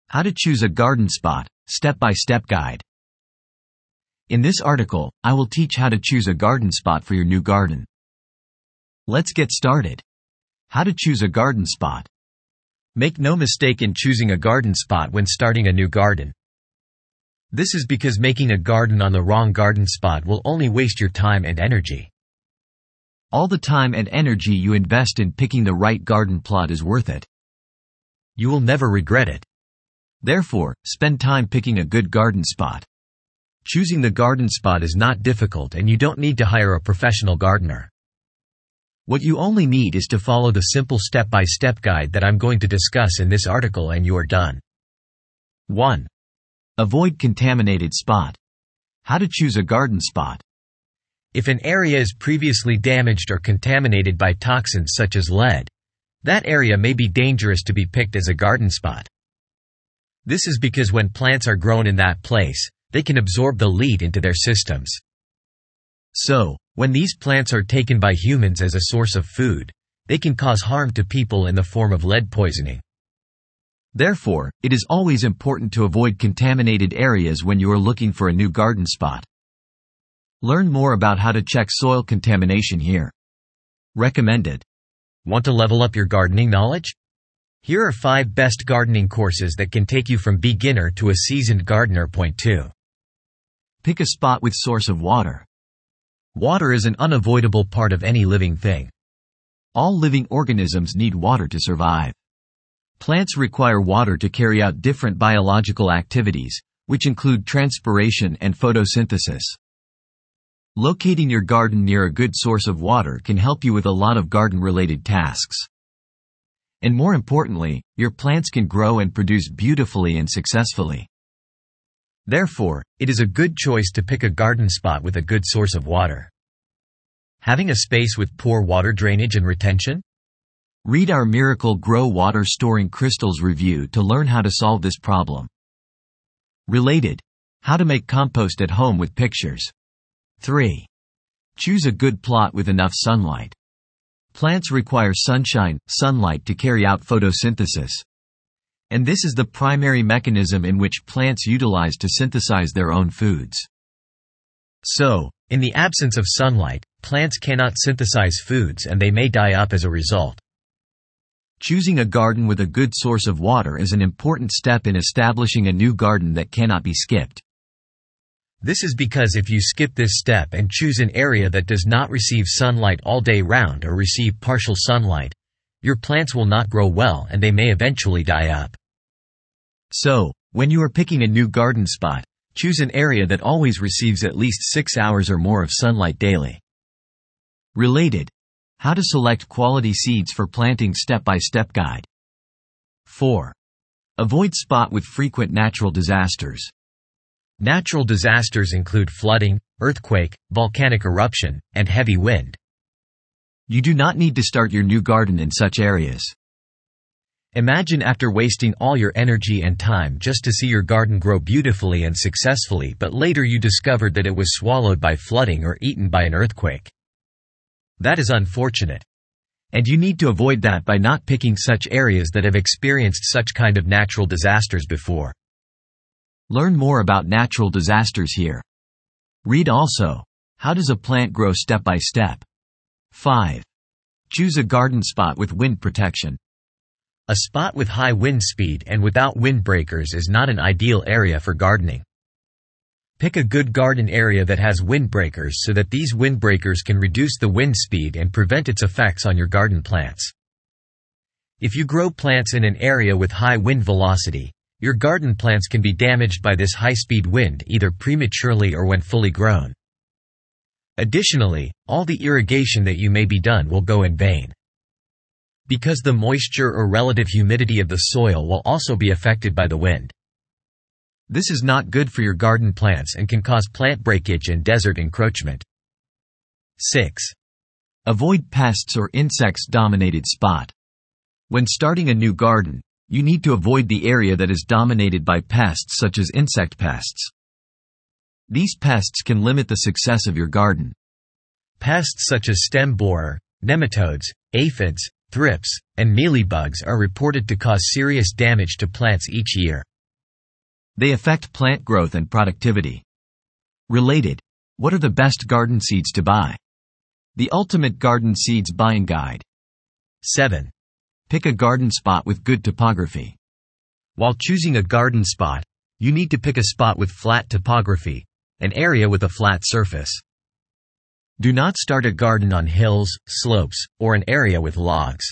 How to choose a garden spot, step-by-step guide. In this article, I will teach how to choose a garden spot for your new garden. Let's get started. How to choose a garden spot. Make no mistake in choosing a garden spot when starting a new garden. This is because making a garden on the wrong garden spot will only waste your time and energy. All the time and energy you invest in picking the right garden plot is worth it. You will never regret it. Therefore, spend time picking a good garden spot. Choosing the garden spot is not difficult and you don't need to hire a professional gardener. What you only need is to follow the simple step-by-step guide that I'm going to discuss in this article and you are done. 1. Avoid contaminated spot. How to choose a garden spot. If an area is previously damaged or contaminated by toxins such as lead, that area may be dangerous to be picked as a garden spot. This is because when plants are grown in that place, they can absorb the lead into their systems. So, when these plants are taken by humans as a source of food, they can cause harm to people in the form of lead poisoning. Therefore, it is always important to avoid contaminated areas when you are looking for a new garden spot. Learn more about how to check soil contamination here. Recommended. Want to level up your gardening knowledge? Here are 5 best gardening courses that can take you from beginner to a seasoned gardener. Point 2. Pick a spot with source of water. Water is an unavoidable part of any living thing. All living organisms need water to survive. Plants require water to carry out different biological activities, which include transpiration and photosynthesis. Locating your garden near a good source of water can help you with a lot of garden-related tasks. And more importantly, your plants can grow and produce beautifully and successfully. Therefore, it is a good choice to pick a garden spot with a good source of water. Having a space with poor water drainage and retention? Read our Miracle Grow Water Storing Crystals review to learn how to solve this problem. Related. How to make compost at home with pictures. 3. Choose a good plot with enough sunlight. Plants require sunlight to carry out photosynthesis. And this is the primary mechanism in which plants utilize to synthesize their own foods. So, in the absence of sunlight, plants cannot synthesize foods and they may die up as a result. Choosing a garden with a good source of water is an important step in establishing a new garden that cannot be skipped. This is because if you skip this step and choose an area that does not receive sunlight all day round or receive partial sunlight, your plants will not grow well and they may eventually die up. So, when you are picking a new garden spot, choose an area that always receives at least 6 hours or more of sunlight daily. Related. How to select quality seeds for planting step-by-step guide. 4. Avoid spot with frequent natural disasters. Natural disasters include flooding, earthquake, volcanic eruption, and heavy wind. You do not need to start your new garden in such areas. Imagine after wasting all your energy and time just to see your garden grow beautifully and successfully, but later you discovered that it was swallowed by flooding or eaten by an earthquake. That is unfortunate. And you need to avoid that by not picking such areas that have experienced such kind of natural disasters before. Learn more about natural disasters here. Read also, how does a plant grow step by step? 5. Choose a garden spot with wind protection. A spot with high wind speed and without windbreakers is not an ideal area for gardening. Pick a good garden area that has windbreakers so that these windbreakers can reduce the wind speed and prevent its effects on your garden plants. If you grow plants in an area with high wind velocity, your garden plants can be damaged by this high-speed wind either prematurely or when fully grown. Additionally, all the irrigation that you may be done will go in vain. Because the moisture or relative humidity of the soil will also be affected by the wind. This is not good for your garden plants and can cause plant breakage and desert encroachment. 6. Avoid pests or insects-dominated spot. When starting a new garden, you need to avoid the area that is dominated by pests such as insect pests. These pests can limit the success of your garden. Pests such as stem borer, nematodes, aphids, thrips, and mealybugs are reported to cause serious damage to plants each year. They affect plant growth and productivity. Related. What are the best garden seeds to buy? The Ultimate Garden Seeds Buying Guide. 7. Pick a garden spot with good topography. While choosing a garden spot, you need to pick a spot with flat topography, an area with a flat surface. Do not start a garden on hills, slopes, or an area with logs.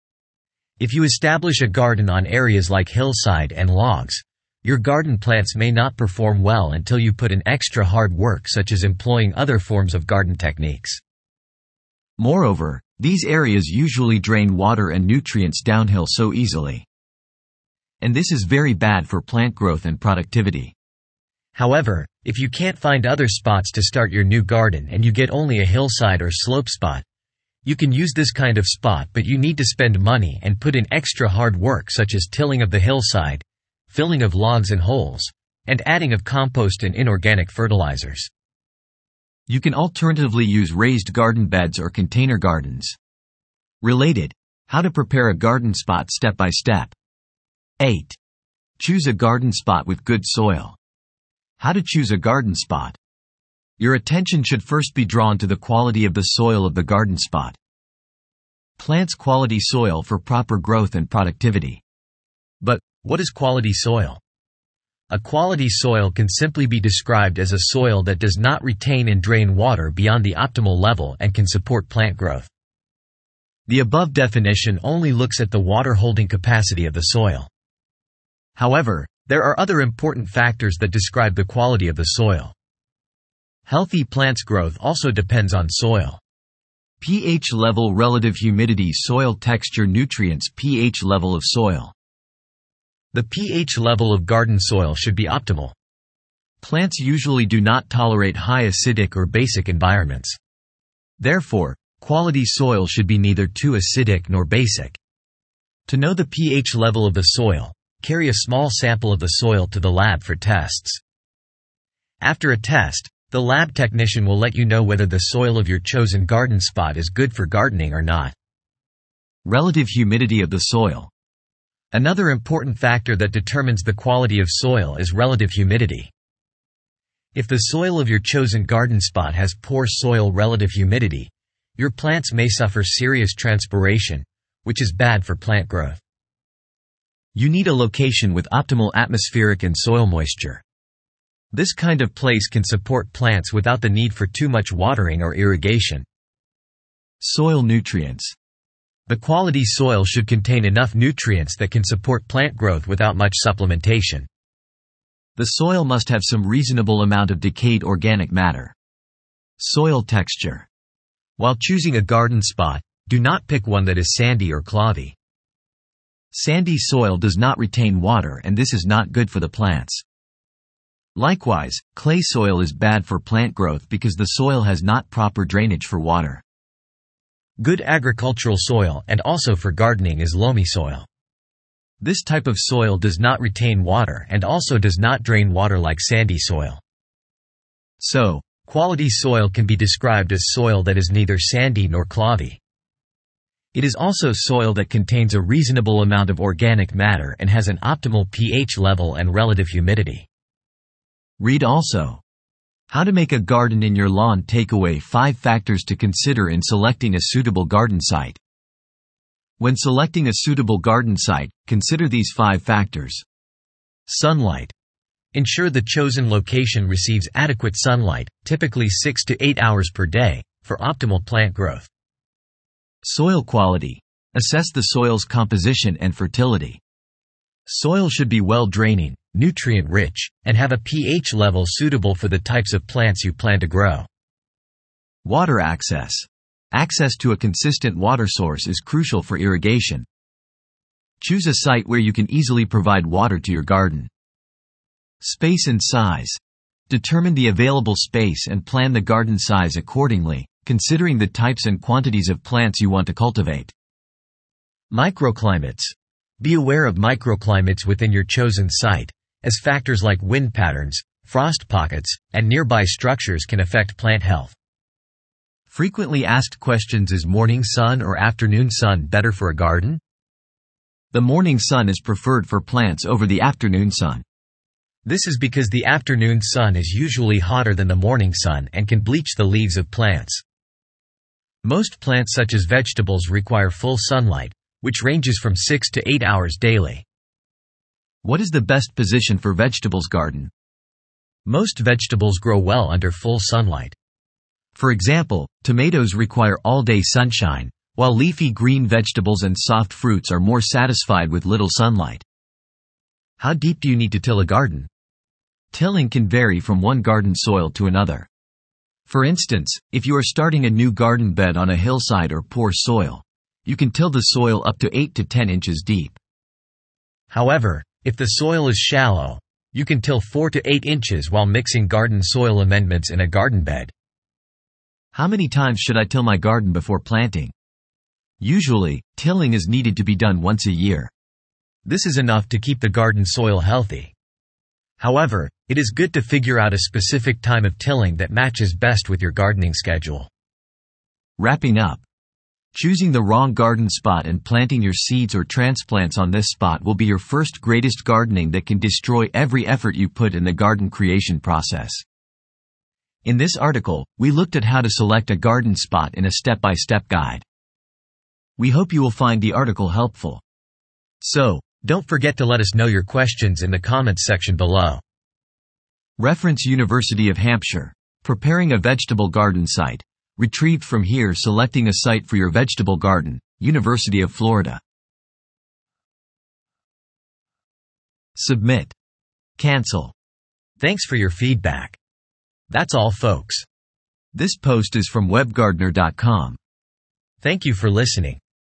If you establish a garden on areas like hillside and logs, your garden plants may not perform well until you put in extra hard work such as employing other forms of garden techniques. Moreover, these areas usually drain water and nutrients downhill so easily. And this is very bad for plant growth and productivity. However, if you can't find other spots to start your new garden and you get only a hillside or slope spot, you can use this kind of spot, but you need to spend money and put in extra hard work such as tilling of the hillside, filling of logs and holes, and adding of compost and inorganic fertilizers. You can alternatively use raised garden beds or container gardens. Related. How to prepare a garden spot step by step. 8. Choose a garden spot with good soil. How to choose a garden spot. Your attention should first be drawn to the quality of the soil of the garden spot. Plants quality soil for proper growth and productivity. But, what is quality soil? A quality soil can simply be described as a soil that does not retain and drain water beyond the optimal level and can support plant growth. The above definition only looks at the water-holding capacity of the soil. However, there are other important factors that describe the quality of the soil. Healthy plants' growth also depends on soil. pH level, relative humidity, soil texture, nutrients, pH level of soil. The pH level of garden soil should be optimal. Plants usually do not tolerate high acidic or basic environments. Therefore, quality soil should be neither too acidic nor basic. To know the pH level of the soil, carry a small sample of the soil to the lab for tests. After a test, the lab technician will let you know whether the soil of your chosen garden spot is good for gardening or not. Relative humidity of the soil. Another important factor that determines the quality of soil is relative humidity. If the soil of your chosen garden spot has poor soil relative humidity, your plants may suffer serious transpiration, which is bad for plant growth. You need a location with optimal atmospheric and soil moisture. This kind of place can support plants without the need for too much watering or irrigation. Soil nutrients. The quality soil should contain enough nutrients that can support plant growth without much supplementation. The soil must have some reasonable amount of decayed organic matter. Soil texture. While choosing a garden spot, do not pick one that is sandy or cloggy. Sandy soil does not retain water, and this is not good for the plants. Likewise, clay soil is bad for plant growth because the soil has not proper drainage for water. Good agricultural soil and also for gardening is loamy soil. This type of soil does not retain water and also does not drain water like sandy soil. So, quality soil can be described as soil that is neither sandy nor cloggy. It is also soil that contains a reasonable amount of organic matter and has an optimal pH level and relative humidity. Read also. How to make a garden in your lawn. Takeaway: 5 factors to consider in selecting a suitable garden site. When selecting a suitable garden site, consider these 5 factors. Sunlight. Ensure the chosen location receives adequate sunlight, typically 6 to 8 hours per day, for optimal plant growth. Soil quality. Assess the soil's composition and fertility. Soil should be well draining, nutrient-rich, and have a pH level suitable for the types of plants you plan to grow. Water access. Access to a consistent water source is crucial for irrigation. Choose a site where you can easily provide water to your garden. Space and size. Determine the available space and plan the garden size accordingly, considering the types and quantities of plants you want to cultivate. Microclimates. Be aware of microclimates within your chosen site, as factors like wind patterns, frost pockets, and nearby structures can affect plant health. Frequently asked questions: is morning sun or afternoon sun better for a garden? The morning sun is preferred for plants over the afternoon sun. This is because the afternoon sun is usually hotter than the morning sun and can bleach the leaves of plants. Most plants such as vegetables require full sunlight, which ranges from 6 to 8 hours daily. What is the best position for vegetables garden? Most vegetables grow well under full sunlight. For example, tomatoes require all-day sunshine, while leafy green vegetables and soft fruits are more satisfied with little sunlight. How deep do you need to till a garden? Tilling can vary from one garden soil to another. For instance, if you are starting a new garden bed on a hillside or poor soil, you can till the soil up to 8 to 10 inches deep. However, if the soil is shallow, you can till 4 to 8 inches while mixing garden soil amendments in a garden bed. How many times should I till my garden before planting? Usually, tilling is needed to be done once a year. This is enough to keep the garden soil healthy. However, it is good to figure out a specific time of tilling that matches best with your gardening schedule. Wrapping up. Choosing the wrong garden spot and planting your seeds or transplants on this spot will be your first greatest gardening that can destroy every effort you put in the garden creation process. In this article, we looked at how to select a garden spot in a step-by-step guide. We hope you will find the article helpful. So, don't forget to let us know your questions in the comments section below. Reference University of Hampshire. Preparing a vegetable garden site. Retrieved from here. Selecting a site for your vegetable garden. University of Florida. Submit. Cancel. Thanks for your feedback. That's all, folks. This post is from webgardener.com. Thank you for listening.